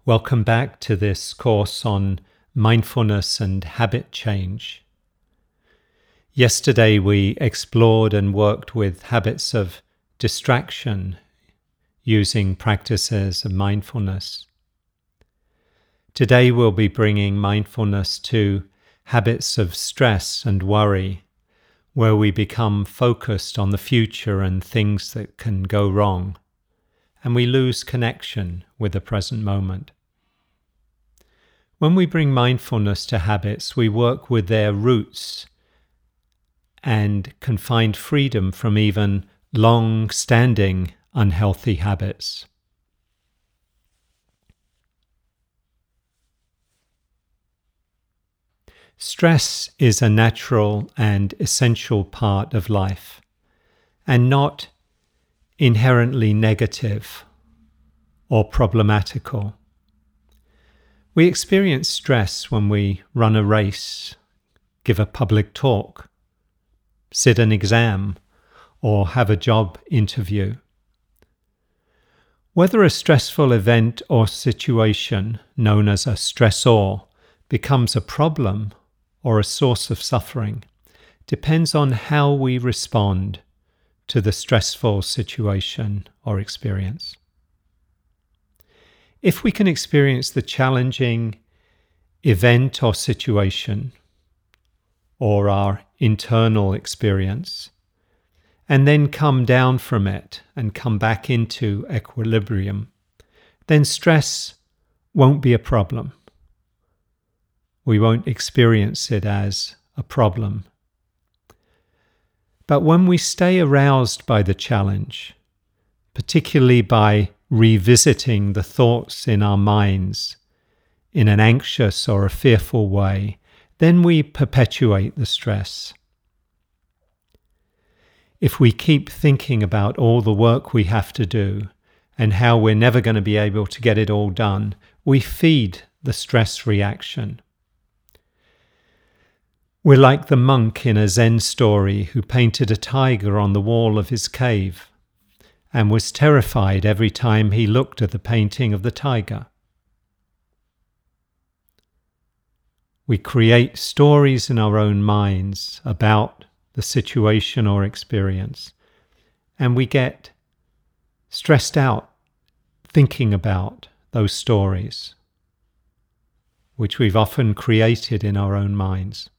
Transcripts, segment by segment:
Welcome back to this course on mindfulness and habit change. Yesterday we explored and worked with habits of distraction using practices of mindfulness. Today we'll be bringing mindfulness to habits of stress and worry, where we become focused on the future and things that can go wrong, and we lose connection with the present moment. When we bring mindfulness to habits, we work with their roots and can find freedom from even long-standing unhealthy habits. Stress is a natural and essential part of life, and not inherently negative or problematical. We experience stress when we run a race, give a public talk, sit an exam, or have a job interview. Whether a stressful event or situation, known as a stressor, becomes a problem or a source of suffering depends on how we respond to the stressful situation or experience. If we can experience the challenging event or situation or our internal experience and then come down from it and come back into equilibrium, then stress won't be a problem. We won't experience it as a problem. But when we stay aroused by the challenge, particularly by revisiting the thoughts in our minds in an anxious or a fearful way, then we perpetuate the stress. If we keep thinking about all the work we have to do and how we're never going to be able to get it all done, we feed the stress reaction. We're like the monk in a Zen story who painted a tiger on the wall of his cave and was terrified every time he looked at the painting of the tiger. We create stories in our own minds about the situation or experience, and we get stressed out thinking about those stories, which we've often created in our own minds.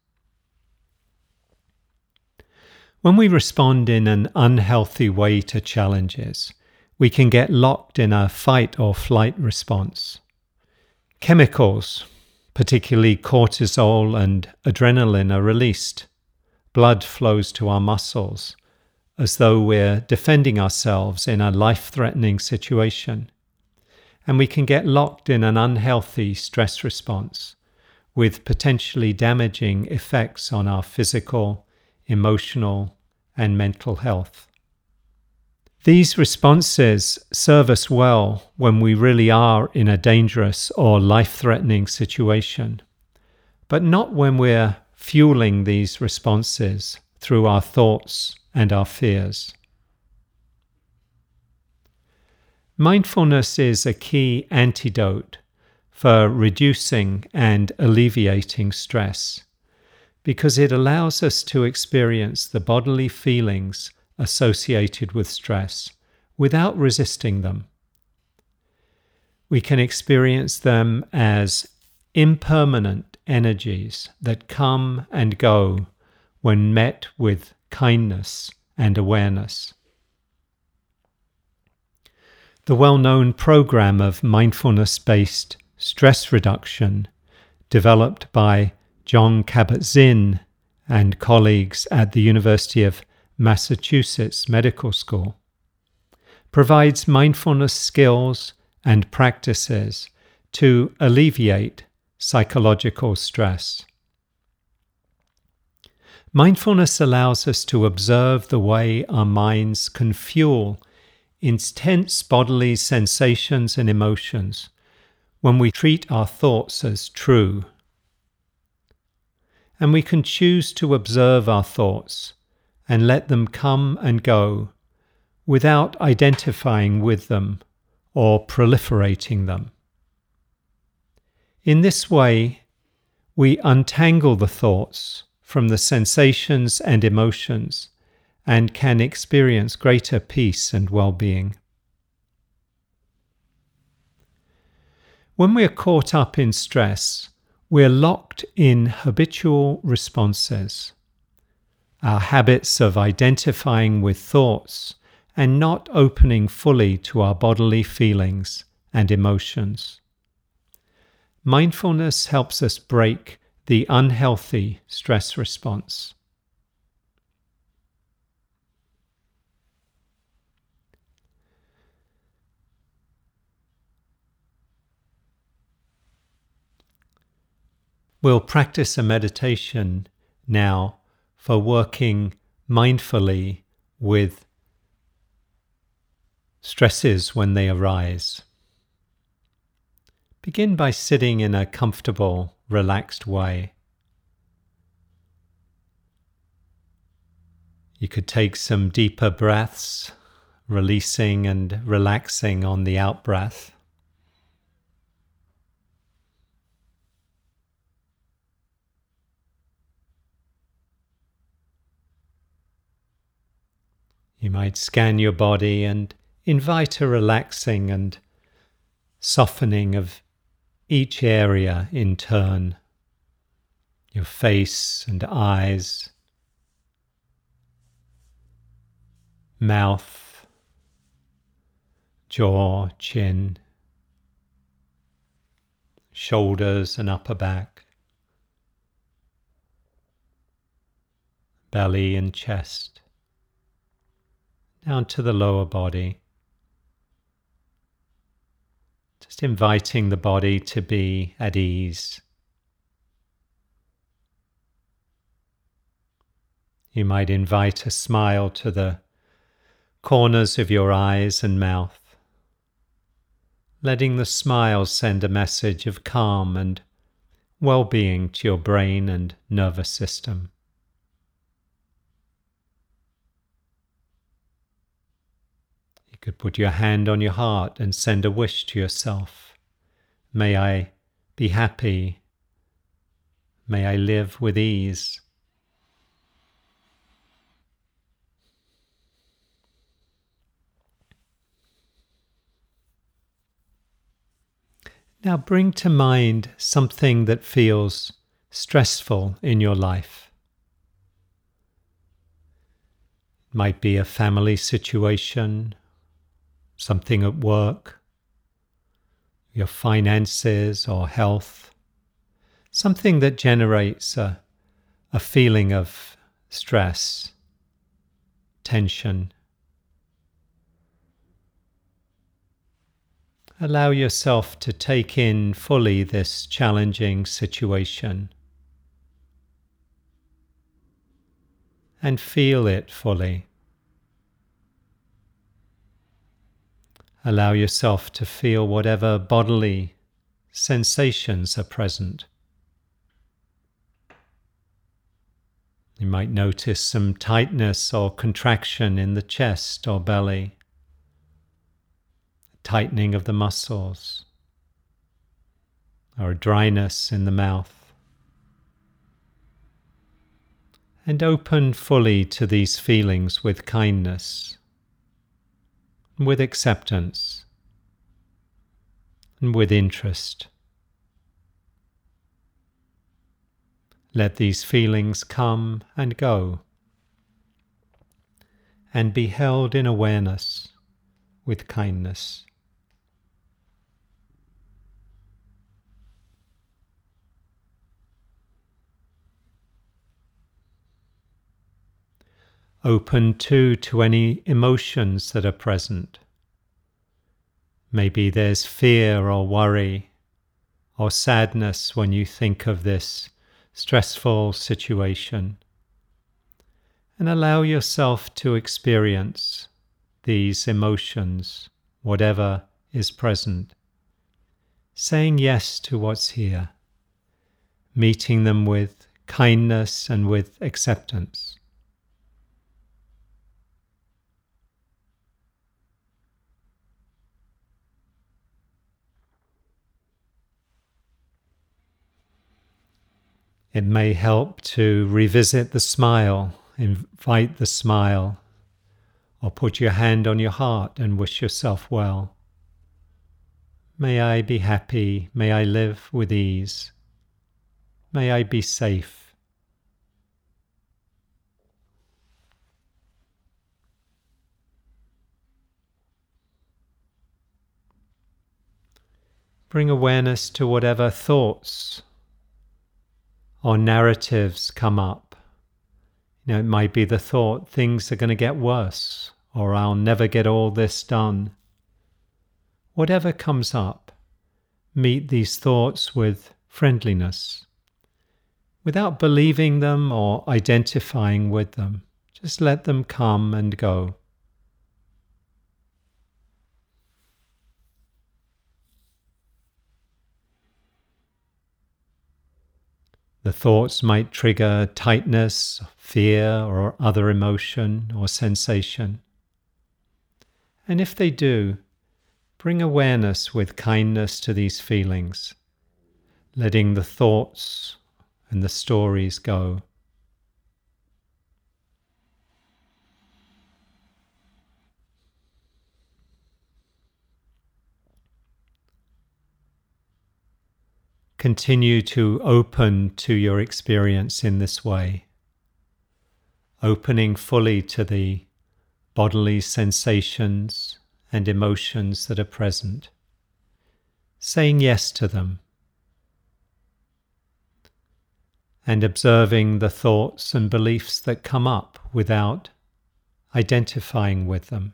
When we respond in an unhealthy way to challenges, we can get locked in a fight or flight response. Chemicals, particularly cortisol and adrenaline, are released. Blood flows to our muscles as though we're defending ourselves in a life-threatening situation. And we can get locked in an unhealthy stress response with potentially damaging effects on our physical, emotional, and mental health. These responses serve us well when we really are in a dangerous or life-threatening situation, but not when we're fueling these responses through our thoughts and our fears. Mindfulness is a key antidote for reducing and alleviating stress, because it allows us to experience the bodily feelings associated with stress without resisting them. We can experience them as impermanent energies that come and go when met with kindness and awareness. The well-known program of mindfulness-based stress reduction, developed by Jon Kabat-Zinn and colleagues at the University of Massachusetts Medical School, provides mindfulness skills and practices to alleviate psychological stress. Mindfulness allows us to observe the way our minds can fuel intense bodily sensations and emotions when we treat our thoughts as true. And we can choose to observe our thoughts and let them come and go without identifying with them or proliferating them. In this way, we untangle the thoughts from the sensations and emotions and can experience greater peace and well-being. When we are caught up in stress, we're locked in habitual responses, our habits of identifying with thoughts and not opening fully to our bodily feelings and emotions. Mindfulness helps us break the unhealthy stress response. We'll practice a meditation now for working mindfully with stresses when they arise. Begin by sitting in a comfortable, relaxed way. You could take some deeper breaths, releasing and relaxing on the out-breath. You might scan your body and invite a relaxing and softening of each area in turn. Your face and eyes, mouth, jaw, chin, shoulders and upper back, belly and chest, down to the lower body. Just inviting the body to be at ease. You might invite a smile to the corners of your eyes and mouth, letting the smile send a message of calm and well-being to your brain and nervous system. You could put your hand on your heart and send a wish to yourself. May I be happy. May I live with ease. Now bring to mind something that feels stressful in your life. It might be a family situation, something at work, your finances or health, something that generates a feeling of stress, tension. Allow yourself to take in fully this challenging situation and feel it fully. Allow yourself to feel whatever bodily sensations are present. You might notice some tightness or contraction in the chest or belly, tightening of the muscles, or dryness in the mouth. And open fully to these feelings with kindness, with acceptance, and with interest. Let these feelings come and go, and be held in awareness with kindness. Open too to any emotions that are present. Maybe there's fear or worry or sadness when you think of this stressful situation. And allow yourself to experience these emotions, whatever is present. Saying yes to what's here, meeting them with kindness and with acceptance. It may help to revisit the smile, invite the smile, or put your hand on your heart and wish yourself well. May I be happy, may I live with ease, may I be safe. Bring awareness to whatever thoughts or narratives come up. It might be the thought, things are going to get worse, or I'll never get all this done. Whatever comes up, meet these thoughts with friendliness, without believing them or identifying with them. Just let them come and go. The thoughts might trigger tightness, fear, or other emotion or sensation. And if they do, bring awareness with kindness to these feelings, letting the thoughts and the stories go. Continue to open to your experience in this way, opening fully to the bodily sensations and emotions that are present, saying yes to them, and observing the thoughts and beliefs that come up without identifying with them.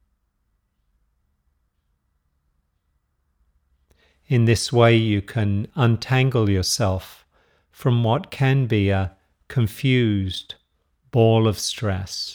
In this way, you can untangle yourself from what can be a confused ball of stress.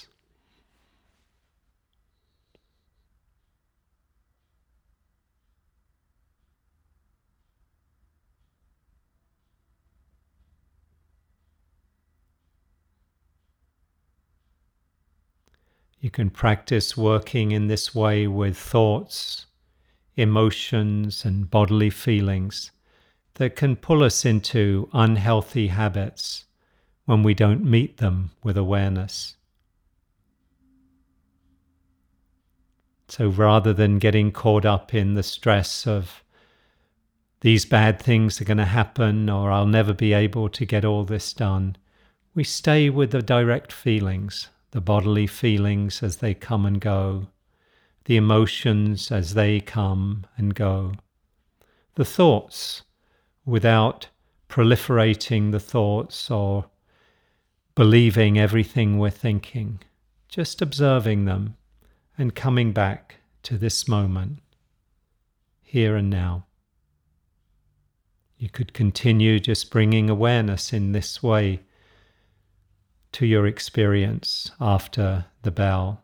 You can practice working in this way with thoughts, emotions, and bodily feelings that can pull us into unhealthy habits when we don't meet them with awareness. So rather than getting caught up in the stress of these bad things are going to happen or I'll never be able to get all this done, we stay with the direct feelings, the bodily feelings as they come and go, the emotions as they come and go, the thoughts without proliferating the thoughts or believing everything we're thinking, just observing them and coming back to this moment, here and now. You could continue just bringing awareness in this way to your experience after the bell.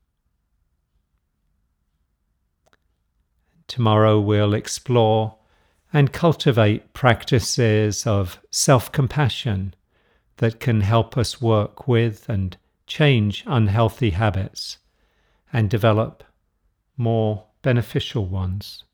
Tomorrow we'll explore and cultivate practices of self-compassion that can help us work with and change unhealthy habits and develop more beneficial ones.